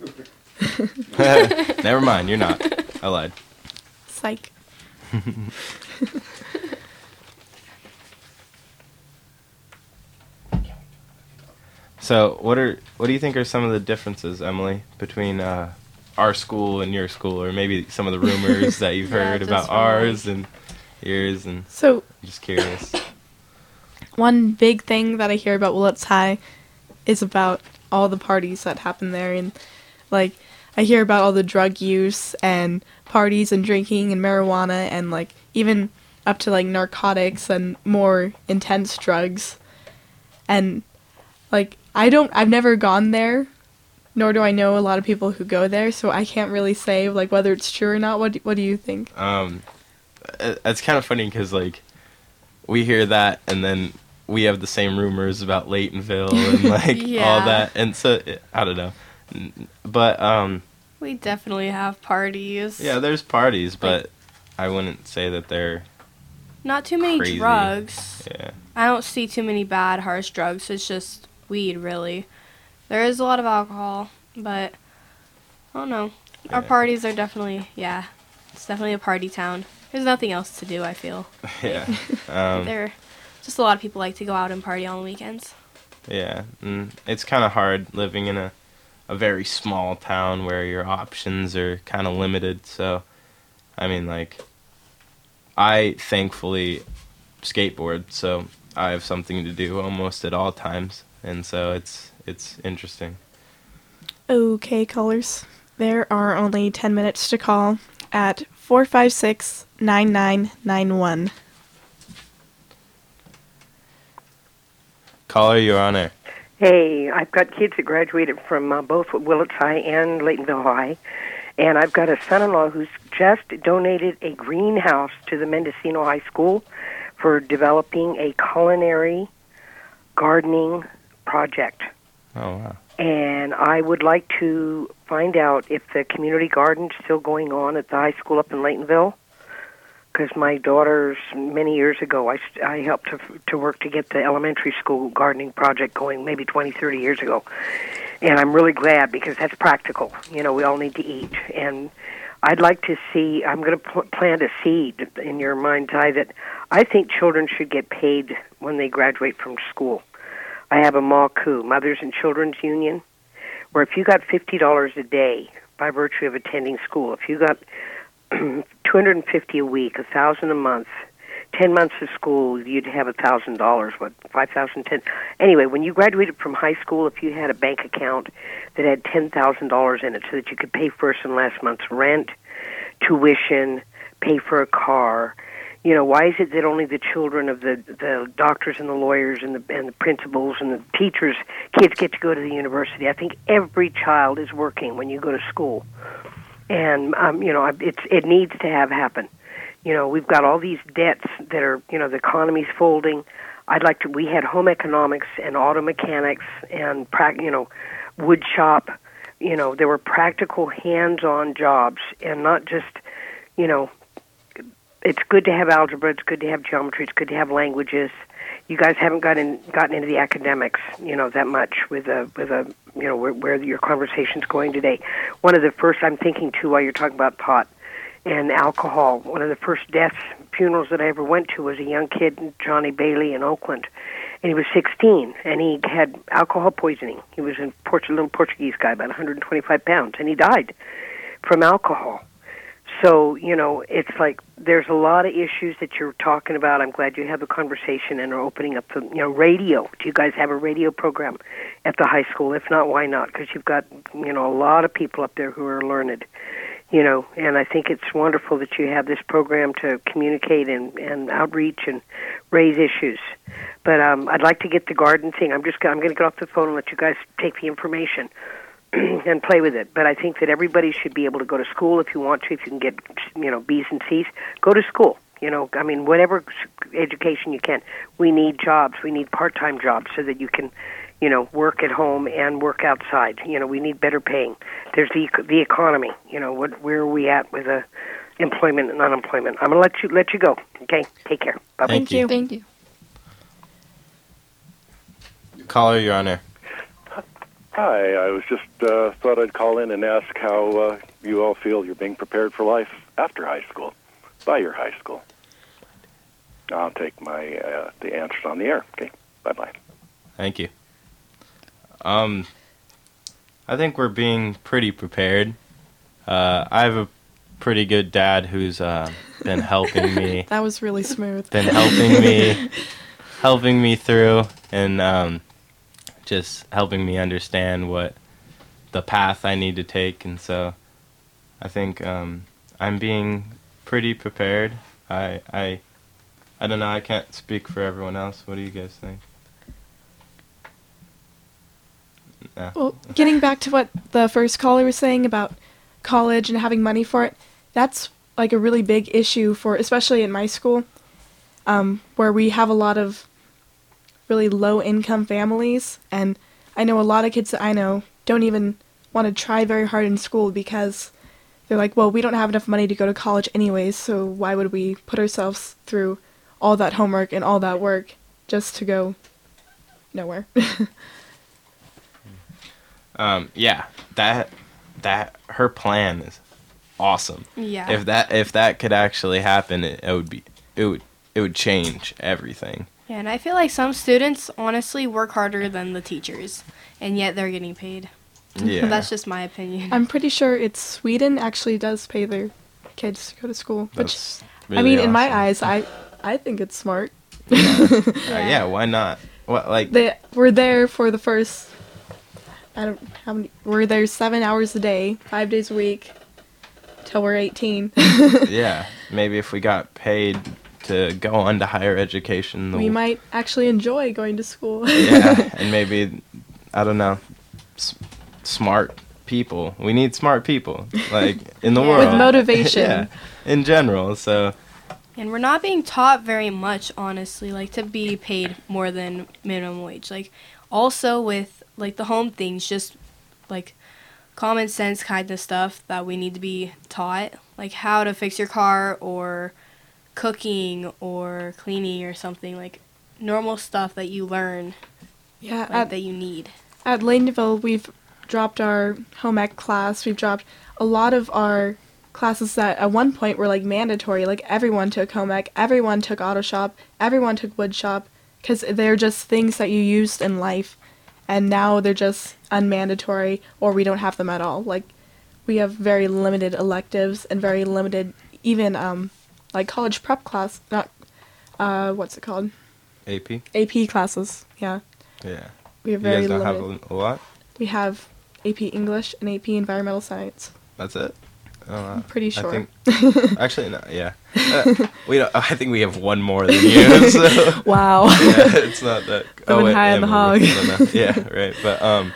Never mind, you're not. I lied. Psych. So, what are what do you think are some of the differences, Emily, between uh, our school and your school, or maybe some of the rumors that you've Yeah, heard just about from, ours and yours? And So, I'm just curious. one big thing that I hear about Willets High is about all the parties that happen there, and like I hear about all the drug use and parties and drinking and marijuana and like even up to like narcotics and more intense drugs. And like I don't I've never gone there, nor do I know a lot of people who go there, so I can't really say like whether it's true or not. What do, what do you think? Um, it- it's kind of funny because like we hear that, and then we have the same rumors about Laytonville and like all Yeah. that, and so it, I don't know, N- but um, We definitely have parties. Yeah, there's parties, but I wouldn't say that they're Not too many crazy. drugs. Yeah. I don't see too many bad, harsh drugs. It's just weed, really. There is a lot of alcohol, but I don't know. Our Yeah. parties are definitely, yeah, it's definitely a party town. There's nothing else to do, I feel. Yeah. Um, There, just a lot of people like to go out and party on the weekends. yeah. And it's kind of hard living in a, a very small town where your options are kind of limited. So, I mean, like, I thankfully skateboard, so I have something to do almost at all times. And so it's it's interesting. Okay, callers. There are only ten minutes to call at four five six, nine nine nine one. Caller, you're on air. Hey, I've got kids that graduated from uh, both Willits High and Laytonville High, and I've got a son-in-law who's just donated a greenhouse to the Mendocino High School for developing a culinary gardening project. Oh, wow. And I would like to find out if the community garden's still going on at the high school up in Laytonville. Because my daughters, many years ago, I, st- I helped to, to work to get the elementary school gardening project going maybe twenty, thirty years ago. And I'm really glad because that's practical. You know, we all need to eat. And I'd like to see, I'm going to pl- plant a seed in your mind's eye that I think children should get paid when they graduate from school. I have a M A C U, Mothers and Children's Union, where if you got fifty dollars a day by virtue of attending school, if you got two hundred fifty dollars a week, one thousand dollars a month, ten months of school, you'd have one thousand dollars, what, five thousand dollars, ten Anyway, when you graduated from high school, if you had a bank account that had ten thousand dollars in it so that you could pay first and last month's rent, tuition, pay for a car, you know, why is it that only the children of the the doctors and the lawyers and the and the principals and the teachers, kids get to go to the university? I think every child is working when you go to school. And, um, you know, it's, it needs to have happen. You know, we've got all these debts that are, you know, the economy's folding. I'd like to, we had home economics and auto mechanics and, prac- you know, wood shop. You know, there were practical hands-on jobs and not just, you know, it's good to have algebra, it's good to have geometry, it's good to have languages. You guys haven't gotten gotten into the academics, you know, that much with a with a you know where, where your conversation's going today. One of the first I'm thinking too while you're talking about pot and alcohol. One of the first deaths funerals that I ever went to was a young kid, Johnny Bailey, in Oakland, and he was sixteen, and he had alcohol poisoning. He was a Port- little Portuguese guy, about one hundred twenty-five pounds, and he died from alcohol. So, you know, it's like there's a lot of issues that you're talking about. I'm glad you have the conversation and are opening up the, you know, radio. Do you guys have a radio program at the high school? If not, why not? Because you've got, you know, a lot of people up there who are learned, you know, and I think it's wonderful that you have this program to communicate and, and outreach and raise issues. But um, I'd like to get the garden thing. I'm just I'm going to get off the phone and let you guys take the information and play with it. But I think that everybody should be able to go to school if you want to. If you can get, you know, B's and C's, go to school. You know, I mean, whatever education you can. We need jobs. We need part-time jobs so that you can, you know, work at home and work outside. You know, we need better paying. There's the the economy. You know, what where are we at with uh, employment and unemployment? I'm gonna let you let you go. Okay, take care. Bye. Thank Thank you. Thank you. Caller, you're on air. Hi, I was just uh, thought I'd call in and ask how uh, you all feel you're being prepared for life after high school, by your high school. I'll take my uh, the answers on the air. Okay, bye bye. Thank you. Um, I think we're being pretty prepared. Uh, I have a pretty good dad who's uh, been helping me. That was really smooth. Been helping me, helping me through, and um, just helping me understand what the path I need to take. And so, I think um, I'm being pretty prepared. I I I don't know. I can't speak for everyone else. What do you guys think? No. Well, getting back to what the first caller was saying about college and having money for it, that's like a really big issue for, especially in my school, um, where we have a lot of really low income families, and I know a lot of kids that I know don't even want to try very hard in school because they're like, well, we don't have enough money to go to college anyways, so why would we put ourselves through all that homework and all that work just to go nowhere? Um, yeah, that that her plan is awesome. Yeah. If that if that could actually happen, it, it would be it would it would change everything. Yeah, and I feel like some students honestly work harder than the teachers, and yet they're getting paid. Yeah, That's just my opinion. I'm pretty sure it's Sweden actually does pay their kids to go to school, which That's I really mean, in my awesome. eyes, I I think it's smart. Uh, yeah, why not? What like They we're there for the first. I don't how many. We're there seven hours a day, five days a week, till we're eighteen. yeah, maybe if we got paid to go on to higher education, the, We might actually enjoy going to school. yeah, and maybe I don't know, s- smart people. We need smart people like in the Yeah. world With motivation. yeah, in general. So And we're not being taught very much, honestly, like to be paid more than minimum wage. Like, also with like the home things, just like common sense kind of stuff that we need to be taught, like how to fix your car or cooking or cleaning or something, like normal stuff that you learn, Yeah, like, at, that you need. at Laneville, we've dropped our home ec class. We've dropped a lot of our classes that at one point were like mandatory. Like everyone took home ec, everyone took auto shop, everyone took wood shop, because they're just things that you used in life. And now they're just unmandatory, or we don't have them at all. Like, we have very limited electives and very limited, even um, like college prep class. Not, uh, what's it called? A P. A P classes. Yeah, Yeah. we have You very guys don't limited. have a, a lot? We have A P English and A P Environmental Science. That's it? Oh, wow. I'm pretty sure. I think, actually, no, yeah. Uh, we don't, I think we have one more than you, so. Wow. Yeah, it's not that. Living wait, high on the Emily, hog. I don't know. Yeah, right. But, um,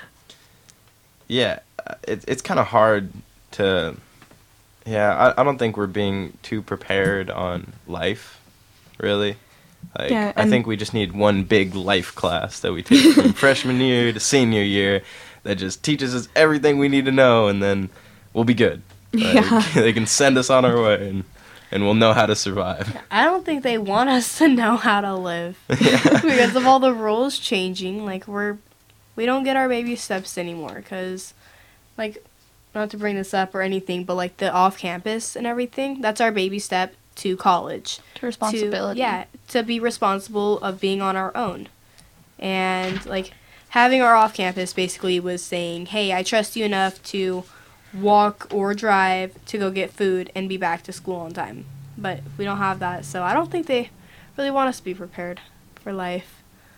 yeah, uh, it, it's kind of hard to, yeah, I, I don't think we're being too prepared on life, really. Like, Yeah, I and- think we just need one big life class that we take from freshman year to senior year that just teaches us everything we need to know, and then we'll be good. Like, Yeah. they can send us on our way, and, and we'll know how to survive. I don't think they want us to know how to live because of all the rules changing. Like, we're we don't get our baby steps anymore because, like, not to bring this up or anything, but like the off campus and everything, that's our baby step to college. To responsibility. To, yeah, to be responsible of being on our own. And like having our off campus basically was saying, hey, I trust you enough to walk or drive to go get food and be back to school on time. But we don't have that, so I don't think they really want us to be prepared for life.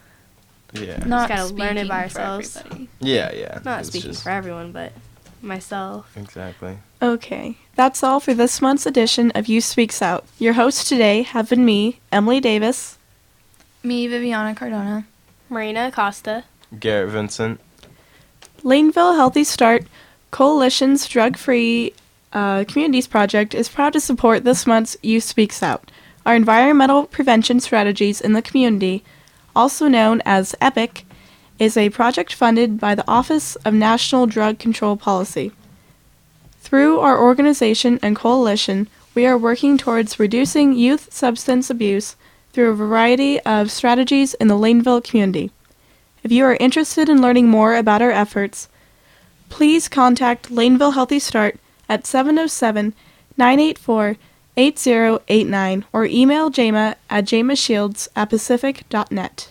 Yeah. Not gotta learn it by speaking for ourselves. everybody. Yeah, yeah. Not it's speaking just- for everyone, but myself. Exactly. Okay, that's all for this month's edition of You Speaks Out. Your hosts today have been me, Emily Davis. Me, Viviana Cardona. Marina Acosta. Garrett Vincent. Laneville Healthy Start, Coalition's drug-free uh, communities project, is proud to support this month's You Speaks Out, our environmental prevention strategies in the community, also known as EPIC, is a project funded by the Office of National Drug Control Policy. Through our organization and coalition, we are working towards reducing youth substance abuse through a variety of strategies in the Laneville community. If you are interested in learning more about our efforts, please contact Laneville Healthy Start at seven oh seven, nine eight four, eight oh eight nine or email Jama at jamashields at pacific dot net.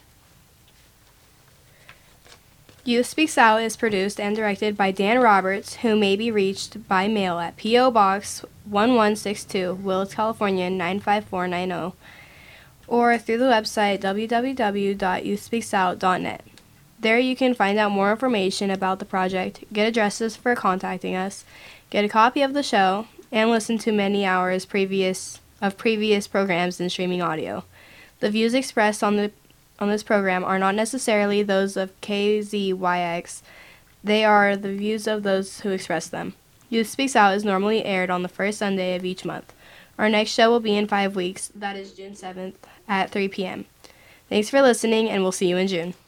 Youth Speaks Out is produced and directed by Dan Roberts, who may be reached by mail at P O. Box one one six two, Willits, California nine five four nine zero, or through the website w w w dot youth speaks out dot net. There you can find out more information about the project, get addresses for contacting us, get a copy of the show, and listen to many hours previous of previous programs and streaming audio. The views expressed on the on this program are not necessarily those of K Z Y X. They are the views of those who express them. Youth Speaks Out is normally aired on the first Sunday of each month. Our next show will be in five weeks, that is June seventh, at three p.m. Thanks for listening, and we'll see you in June.